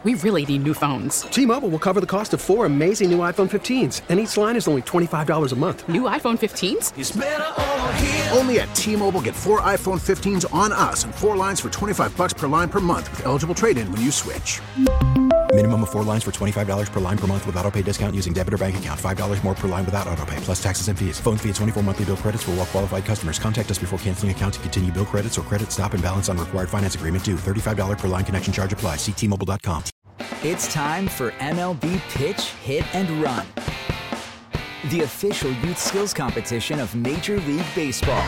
We really need new phones. T-Mobile will cover the cost of 4 amazing new iPhone 15s, and each line is only $25 a month. New iPhone 15s? It's better over here. Only at T-Mobile, get 4 iPhone 15s on us and 4 lines for $25 per line per month with eligible trade-in when you switch. Minimum of 4 lines for $25 per line per month with autopay discount using debit or bank account. $5 more per line without autopay, plus taxes and fees. Phone fee at 24 monthly bill credits for well-qualified customers. Contact us before canceling account to continue bill credits or credit stop and balance on required finance agreement due. $35 per line connection charge applies. See T-Mobile.com. It's time for MLB Pitch, Hit, and Run, the official youth skills competition of Major League Baseball.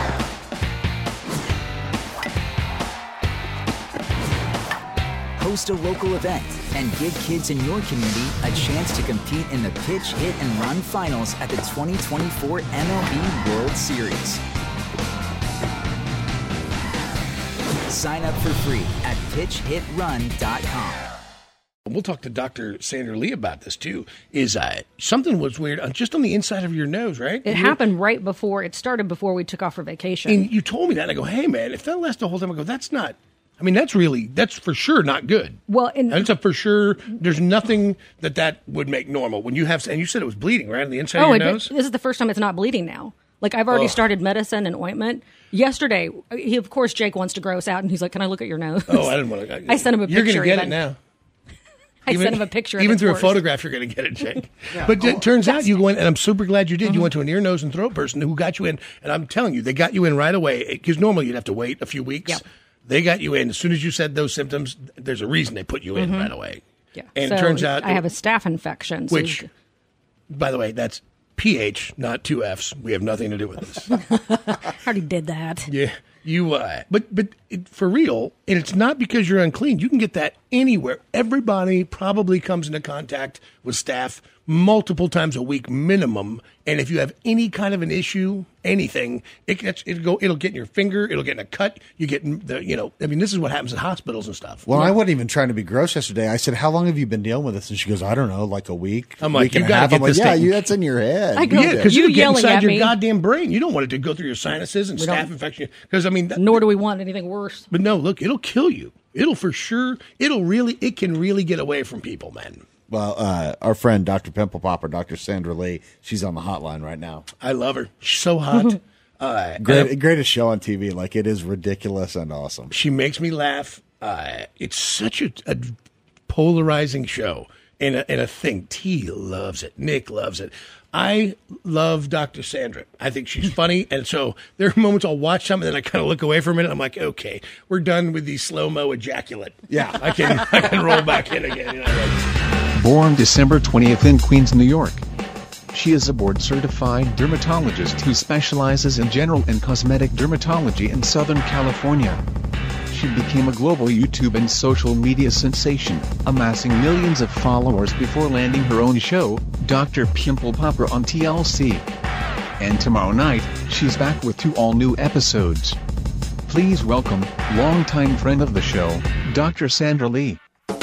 Host a local event and give kids in your community a chance to compete in the Pitch, Hit, and Run finals at the 2024 MLB World Series. Sign up for free at pitchhitrun.com. We'll talk to Dr. Sandra Lee about this, too. Something was weird just on the inside of your nose, right? It happened right before, it started before we took off for vacation. And you told me that, and I go, hey, man, if that lasts the whole time, I go, that's for sure not good. Well, that's a for sure, there's nothing that would make normal. When you have, and you said it was bleeding, right, on the inside of your nose? This is the first time it's not bleeding now. Like, I've already started medicine and ointment. Yesterday, of course, Jake wants to gross out, and he's like, can I look at your nose? Oh, I didn't want to. I sent him a picture. You're going to get it now. I sent him a picture. Even through a photograph, you're going to get it, Jake. Yeah. But it turns out you went, and I'm super glad you did. You went to an ear, nose, and throat person who got you in. And I'm telling you, they got you in right away. Because normally you'd have to wait a few weeks. Yep. They got you in. As soon as you said those symptoms, there's a reason they put you in right away. Yeah. And so it turns out I have a staph infection. Which, by the way, that's PH, not 2 Fs. We have nothing to do with this. Already did that. Yeah. But for real, and it's not because you're unclean. You can get that anywhere. Everybody probably comes into contact with staph multiple times a week minimum. And if you have any kind of an issue, anything, it'll get in your finger. It'll get in a cut. You get this is what happens in hospitals and stuff. Well, I wasn't even trying to be gross yesterday. I said, "How long have you been dealing with this?" And she goes, "I don't know, like a week." I'm like, week and a half. I'm like, yeah, that's in your head. Because you get inside your goddamn brain. You don't want it to go through your sinuses and staph infection. Because nor do we want anything worse. But no, look, it'll kill you. It'll for sure. It can really get away from people, man. Well, our friend, Dr. Pimple Popper, Dr. Sandra Lee, she's on the hotline right now. I love her. She's so hot. Greatest show on TV. Like, it is ridiculous and awesome. She makes me laugh. It's such a polarizing show and a thing. T loves it. Nick loves it. I love Dr. Sandra. I think she's funny. And so there are moments I'll watch something and then I kind of look away for a minute. I'm like, okay, we're done with the slow-mo ejaculate. Yeah. I can roll back in again. Born December 20th in Queens, New York. She is a board-certified dermatologist who specializes in general and cosmetic dermatology in Southern California. She became a global YouTube and social media sensation, amassing millions of followers before landing her own show, Dr. Pimple Popper on TLC. And tomorrow night, she's back with 2 all-new episodes. Please welcome, longtime friend of the show, Dr. Sandra Lee.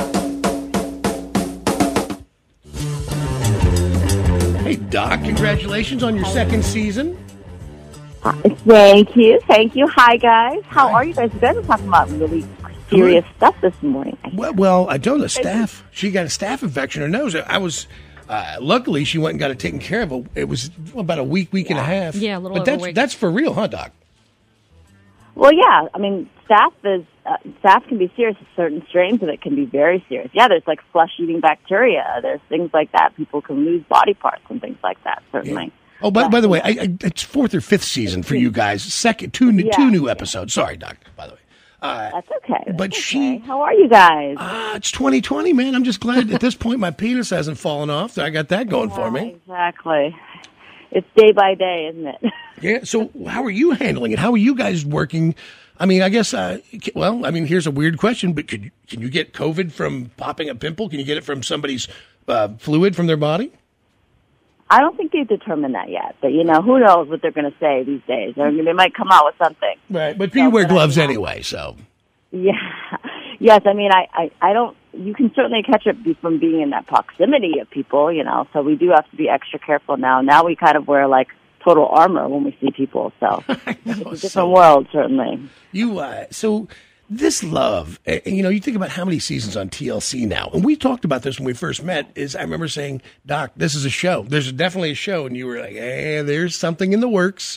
Hey, Doc, congratulations on your second season. Thank you. Hi, guys. How are you guys? You guys are talking about really serious stuff this morning. Well, I don't know. Staph. She got a staph infection in her nose. I was, luckily, she went and got it taken care of. It was about a week and a half. Yeah, a little over a week. But that's for real, huh, Doc? Well, yeah. I mean, staph can be serious. Certain strains of it can be very serious. Yeah, there's like flesh-eating bacteria. There's things like that. People can lose body parts and things like that, certainly. Yeah. Oh, by the way, it's 4th or 5th season for you guys. Two new episodes. Sorry, Doc, by the way. That's okay. But okay. How are you guys? It's 2020, man. I'm just glad at this point my penis hasn't fallen off. I got that going for me. Exactly. It's day by day, isn't it? Yeah. So how are you handling it? How are you guys working? I mean, I guess, here's a weird question, but can you get COVID from popping a pimple? Can you get it from somebody's fluid from their body? I don't think they've determined that yet, but who knows what they're going to say these days. I mean, they might come out with something. Right, but you wear gloves anyway, so. Yeah. Yes, I mean, I don't, you can certainly catch it from being in that proximity of people, so we do have to be extra careful now. Now we kind of wear like total armor when we see people, so it's a different world, certainly. So this love, and you think about how many seasons on TLC now, and we talked about this when we first met, is I remember saying, Doc, this is a show. There's definitely a show. And you were like, hey, there's something in the works.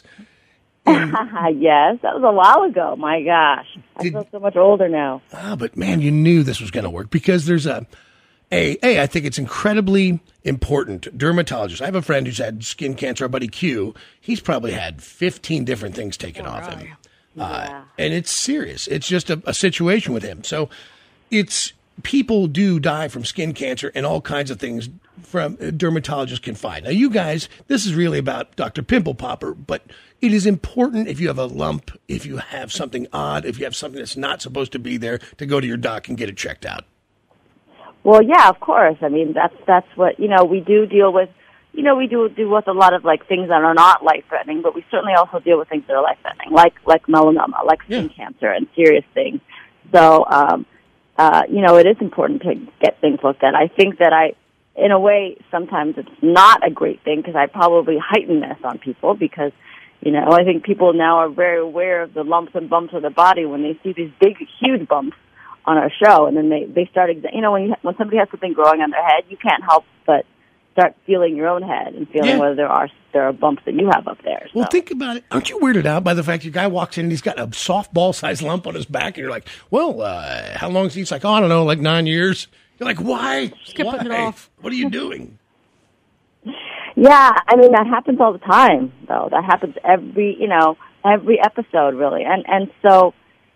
Yes, that was a while ago. My gosh. I feel so much older now. But man, you knew this was going to work because there's I think it's incredibly important. Dermatologist. I have a friend who's had skin cancer, our buddy Q. He's probably had 15 different things taken off him. And it's serious. It's just a situation with him. So people do die from skin cancer and all kinds of things from dermatologists can find. Now, you guys, this is really about Dr. Pimple Popper, but it is important if you have a lump, if you have something odd, if you have something that's not supposed to be there, to go to your doc and get it checked out. Well, yeah, of course. I mean, that's what, we do deal with. We do with a lot of things that are not life-threatening, but we certainly also deal with things that are life-threatening, like melanoma, like skin cancer and serious things. So, it is important to get things looked at. I think that in a way, sometimes it's not a great thing because I probably heighten this on people because, I think people now are very aware of the lumps and bumps of the body when they see these big, huge bumps on our show, and then they start, when somebody has something growing on their head, you can't help but start feeling your own head and feeling whether there are bumps that you have up there. So. Well, think about it. Aren't you weirded out by the fact your guy walks in and he's got a softball-sized lump on his back, and you're like, well, how long is he? He's like, I don't know, like 9 years. You're like, why? Just keep putting it off. What are you doing? Yeah, I mean, that happens all the time, though. That happens every episode, really. And so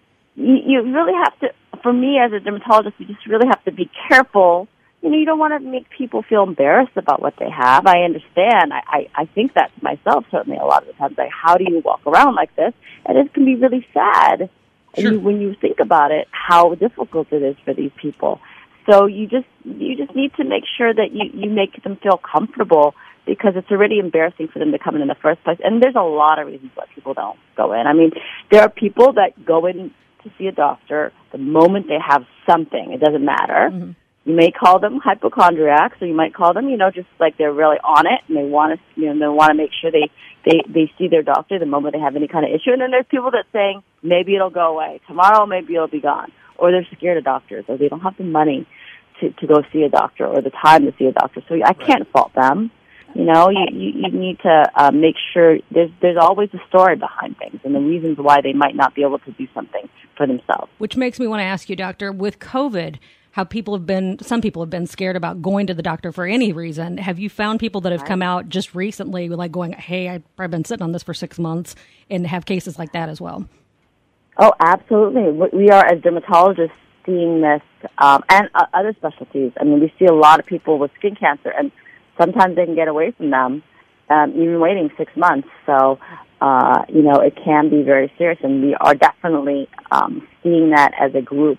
you really have to, for me as a dermatologist, you just really have to be careful. You don't want to make people feel embarrassed about what they have. I understand. I think that to myself, certainly a lot of the times, like, how do you walk around like this? And it can be really sad when you think about it, how difficult it is for these people. So you just need to make sure that you make them feel comfortable because it's already embarrassing for them to come in the first place. And there's a lot of reasons why people don't go in. I mean, there are people that go in to see a doctor the moment they have something. It doesn't matter. Mm-hmm. You may call them hypochondriacs, or you might call them, just like they're really on it, and they want to, make sure they see their doctor the moment they have any kind of issue. And then there's people that saying maybe it'll go away tomorrow, maybe it'll be gone, or they're scared of doctors, or they don't have the money to go see a doctor or the time to see a doctor. So I can't fault them. You need to make sure there's always a story behind things and the reasons why they might not be able to do something for themselves. Which makes me want to ask you, Doctor, with COVID, how some people have been scared about going to the doctor for any reason. Have you found people that have come out just recently like going, hey, I've been sitting on this for 6 months, and have cases like that as well? Oh, absolutely. We are, as dermatologists, seeing this and other specialties. I mean, we see a lot of people with skin cancer, and sometimes they can get away from them, even waiting 6 months. So, it can be very serious, and we are definitely seeing that as a group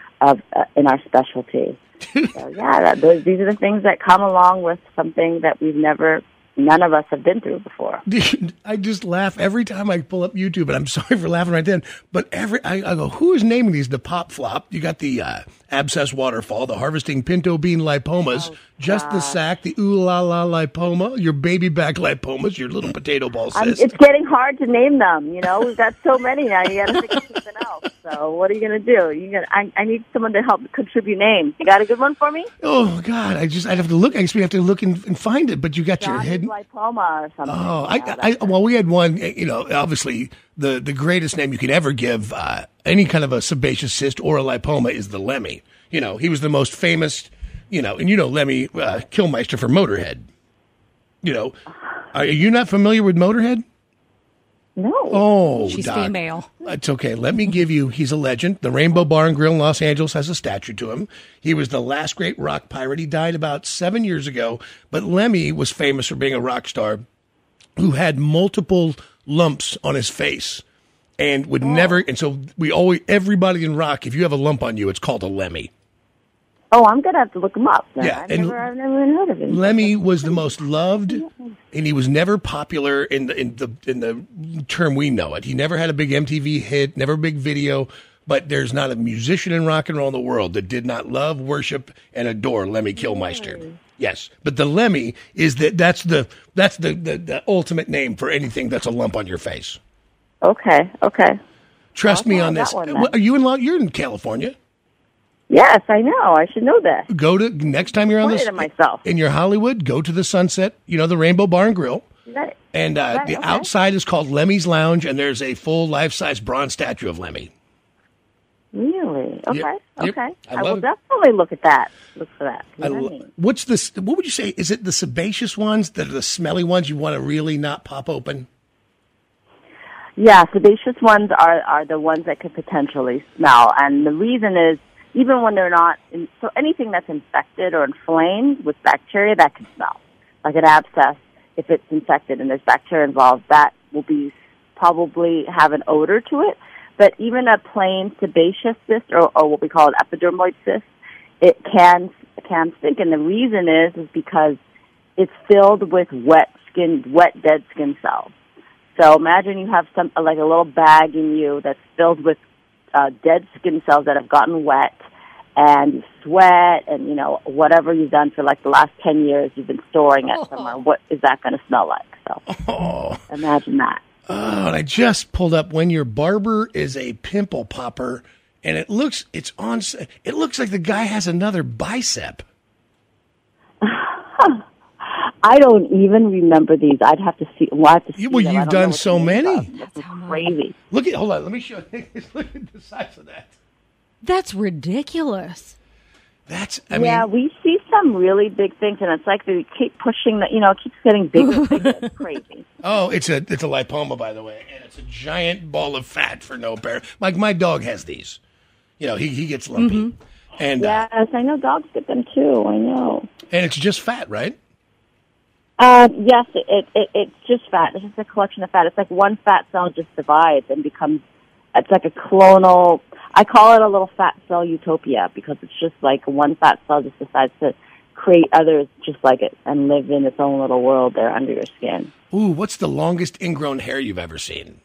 in our specialty. So, yeah, these are the things that come along with something that none of us have been through before. I just laugh every time I pull up YouTube, and I'm sorry for laughing right then, but I go, who is naming these? The Pop Flop, you got the Abscess Waterfall, the Harvesting Pinto Bean Lipomas, Just the Sack, the Ooh La La Lipoma, your Baby Back Lipomas, your Little Potato Ball Cyst. It's getting hard to name them, We've got so many now, you got to think of something else. So what are you going to do? I need someone to help contribute names. You got a good one for me? Oh, God, I'd have to look. I guess we have to look and find it, but you got your head... lipoma or something. Oh, well, we had one, obviously the greatest name you could ever give any kind of a sebaceous cyst or a lipoma is the Lemmy. He was the most famous, and Lemmy Kilmister for Motorhead. Are you not familiar with Motorhead? No. Oh, she's Doc. female. It's okay. Let me give you, he's a legend. The Rainbow Bar and Grill in Los Angeles has a statue to him. He was the last great rock pirate. He died about 7 years ago. But Lemmy was famous for being a rock star who had multiple lumps on his face and would never, and so everybody in rock, if you have a lump on you, it's called a Lemmy. Oh, I'm going to have to look him up. Yeah, I've never even heard of him. Lemmy was the most loved, and he was never popular in the term we know it. He never had a big MTV hit, never a big video, but there's not a musician in rock and roll in the world that did not love, worship, and adore Lemmy Kilmister. Really? Yes, but the Lemmy is that's the ultimate name for anything that's a lump on your face. Okay. Trust me on that this. one, then. Are you you're in California? Yes, I know. I should know that. Go to next time you're on this myself. in your Hollywood. Go to the Sunset. You know the Rainbow Bar and Grill. Right. And the outside is called Lemmy's Lounge, and there's a full life-size bronze statue of Lemmy. Really? Okay. Yep. Okay. I love will it. definitely look at that. Look for that. What's this? What would you say? Is it the sebaceous ones that are the smelly ones you want to really not pop open? Yeah, sebaceous ones are the ones that could potentially smell, and the reason is even when they're not. So anything that's infected or inflamed with bacteria that can smell, like an abscess. If it's infected and there's bacteria involved, that will probably have an odor to it. But even a plain sebaceous cyst, or what we call an epidermoid cyst, it can stink. And the reason is because it's filled with wet dead skin cells. So imagine you have like a little bag in you that's filled with dead skin cells that have gotten wet, and you sweat, and whatever you've done for like the last 10 years, you've been storing it somewhere. What is that going to smell like? So imagine that. Oh, and I just pulled up When Your Barber is a Pimple Popper, and it looks like the guy has another bicep. I don't even remember these. I'd have to see. Well, I have to see Well, them. you've done so many. That's crazy. Hold on. Let me show you. Look at the size of that. That's ridiculous. We see some really big things, and it's like they keep pushing it keeps getting bigger and bigger. It's crazy. Oh, it's a lipoma, by the way, and it's a giant ball of fat for no apparent. Like my dog has these. He gets lumpy. Mm-hmm. And yes, I know dogs get them too. I know. And it's just fat, right? Yes, it's just fat. It's just a collection of fat. It's like one fat cell just divides and becomes. It's like a clonal. I call it a little fat cell utopia because it's just like one fat cell just decides to create others just like it and live in its own little world there under your skin. Ooh, what's the longest ingrown hair you've ever seen?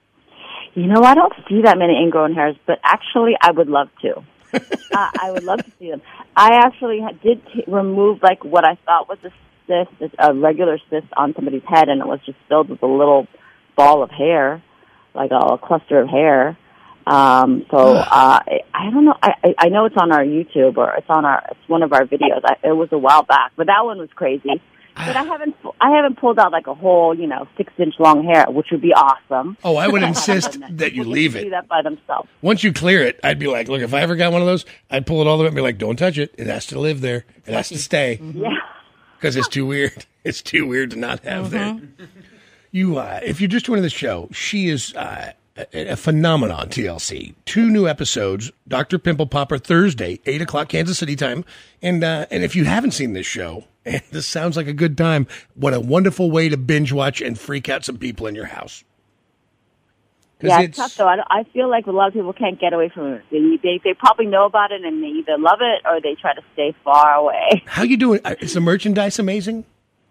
I don't see that many ingrown hairs, but actually I would love to. I would love to see them. I actually did remove like what I thought was a cyst, a regular cyst on somebody's head, and it was just filled with a little ball of hair, like a cluster of hair. I don't know. I know it's on our YouTube or it's one of our videos. It was a while back, but that one was crazy. But I haven't pulled out like a whole 6-inch long hair, which would be awesome. Oh, I would insist that you leave it. Do that by themselves. Once you clear it, I'd be like, look, if I ever got one of those, I'd pull it all the way and be like, don't touch it. It has to live there. It has to stay. Yeah. Because it's too weird. It's too weird to not have there. You, if you're just joining the show, she is a phenomenon, TLC. 2 new episodes, Dr. Pimple Popper, Thursday, 8 o'clock Kansas City time. And if you haven't seen this show, and this sounds like a good time, what a wonderful way to binge watch and freak out some people in your house. Yeah, it's tough though. I feel like a lot of people can't get away from it. They probably know about it and they either love it or they try to stay far away. How you doing? Is the merchandise amazing?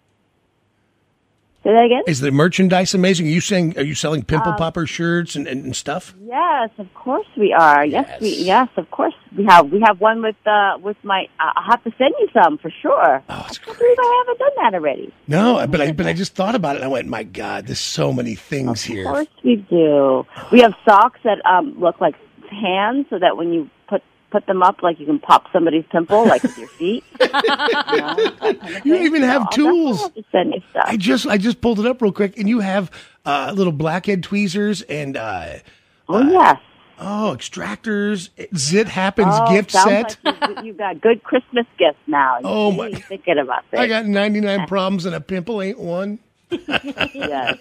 Say that again? Is the merchandise amazing? Are you selling Pimple Popper shirts and stuff? Yes, of course we are. Yes, of course we have. We have one with my. I'll have to send you some for sure. Oh, it's great. I haven't done that already. No, but I just thought about it. And I went, my God, there's so many things here. Of course we do. We have socks that look like hands, so that when you put them up, like you can pop somebody's pimple, like with your feet. You even have tools. Have to send you stuff. I just pulled it up real quick, and you have little blackhead tweezers and yes. Extractors. Zit Happens gift sounds set. Like you've got good Christmas gifts now. My! Thinking about this. I got 99 problems and a pimple ain't one. Yes.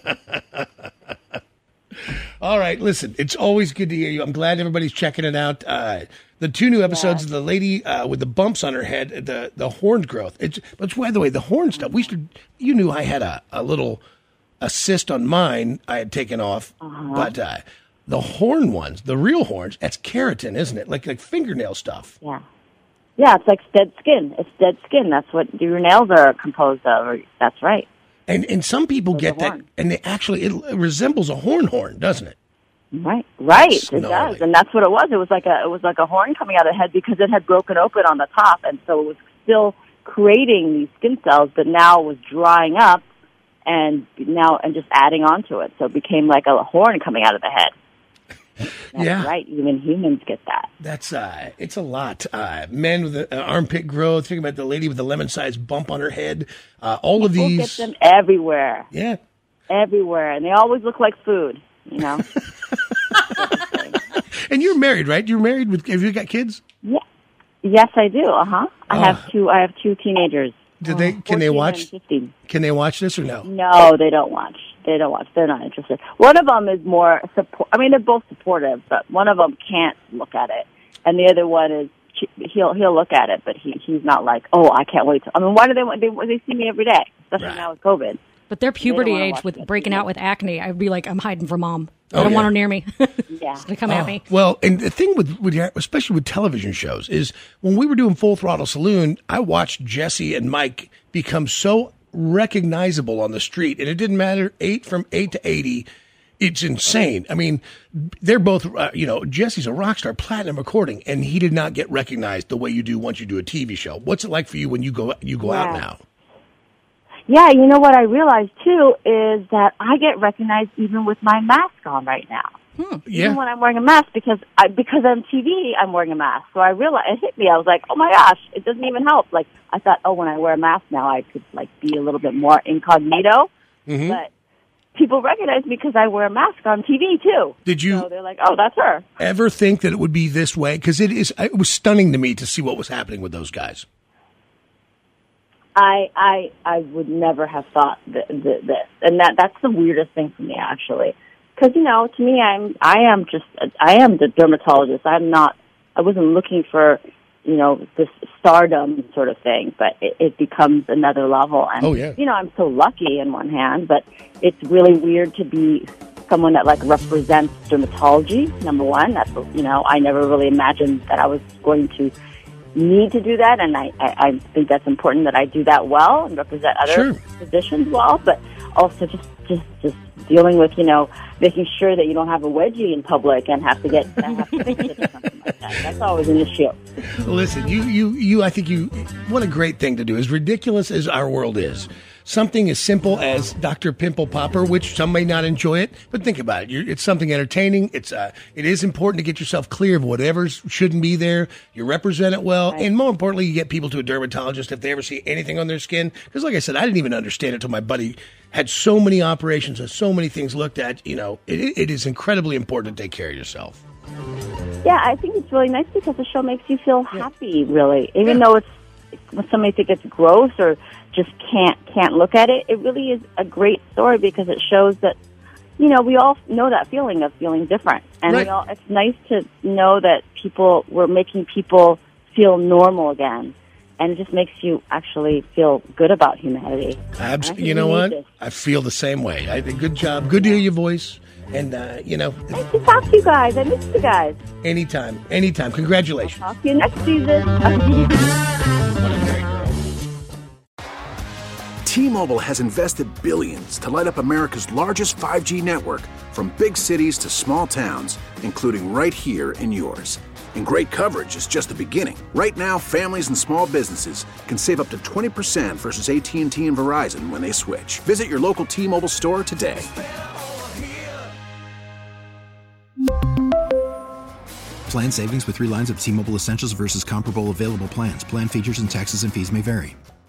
All right, listen, it's always good to hear you. I'm glad everybody's checking it out. The 2 new episodes of the lady with the bumps on her head, the horn growth. But by the way, the horn stuff, you knew I had a little cyst on mine I had taken off, but the horn ones, the real horns, that's keratin, isn't it? Like fingernail stuff. Yeah. Yeah, it's like dead skin. It's dead skin. That's what your nails are composed of. That's right. And some people get that, and they actually, it resembles a horn, doesn't it? Right, it does, and that's what it was. It was like a horn coming out of the head because it had broken open on the top, and so it was still creating these skin cells, but now it was drying up, and just adding onto it, so it became like a horn coming out of the head. That's right. Even humans get that. That's it's a lot. Men with armpit growth. Think about the lady with the lemon-sized bump on her head. All of these. People get them everywhere. Yeah. Everywhere, and they always look like food. You know. And you're married, right? You're married with. Have you got kids? Yeah. Yes, I do. I have two. I have two teenagers. Do they? Can they watch? 15. Can they watch this or no? No, they don't watch. They're not interested. One of them is more support. I mean, they're both supportive, but one of them can't look at it, and the other one is he'll look at it, but he's not like, oh, I can't wait. I mean, why do they want? They see me every day, especially now with COVID. But their puberty age with breaking out with acne, I'd be like, I'm hiding from mom. I don't want her near me. Yeah. She's going to come at me. Well, and the thing with especially with television shows is when we were doing Full Throttle Saloon, I watched Jesse and Mike become so recognizable on the street, and it didn't matter from 8 to 80. It's insane. I mean, they're both, Jesse's a rock star, platinum recording, and he did not get recognized the way you do once you do a TV show. What's it like for you when you go out now? Yeah, you know what I realized, too, is that I get recognized even with my mask on right now. Even when I'm wearing a mask, because on TV, I'm wearing a mask. So I realized, it hit me. I was like, oh, my gosh, it doesn't even help. Like, I thought, when I wear a mask now, I could, be a little bit more incognito. Mm-hmm. But people recognize me because I wear a mask on TV, too. Did you? So they're like, oh, that's her. Ever think that it would be this way? Because it was stunning to me to see what was happening with those guys. I would never have thought this, and that's the weirdest thing for me, actually, because to me, I am the dermatologist. I wasn't looking for this stardom sort of thing, but it becomes another level. And I'm so lucky in one hand, but it's really weird to be someone that represents dermatology. Number one, that's I never really imagined that I was going to need to do that, and I think that's important that I do that well and represent other physicians well, but also just dealing with making sure that you don't have a wedgie in public and have to fix it or something like that. That's always an issue. Listen, I think what a great thing to do. As ridiculous as our world is, something as simple as Dr. Pimple Popper, which some may not enjoy it, but think about it. It's something entertaining. It is important to get yourself clear of whatever shouldn't be there. You represent it well. Right. And more importantly, you get people to a dermatologist if they ever see anything on their skin. Because like I said, I didn't even understand it until my buddy had so many operations and so many things looked at. It is incredibly important to take care of yourself. Yeah, I think it's really nice because the show makes you feel happy, really. Even though when somebody thinks it's gross or just can't look at it, it really is a great story because it shows that, we all know that feeling of feeling different. And it's nice to know that we're making people feel normal again. And it just makes you actually feel good about humanity. You know what? I feel the same way. I think good job. Good to hear your voice. And, nice to talk to you guys. I miss you guys. Anytime. Congratulations. I'll talk to you next season. What a great girl. T-Mobile has invested billions to light up America's largest 5G network, from big cities to small towns, including right here in yours. And great coverage is just the beginning. Right now, families and small businesses can save up to 20% versus AT&T and Verizon when they switch. Visit your local T-Mobile store today. Plan savings with 3 lines of T-Mobile Essentials versus comparable available plans. Plan features and taxes and fees may vary.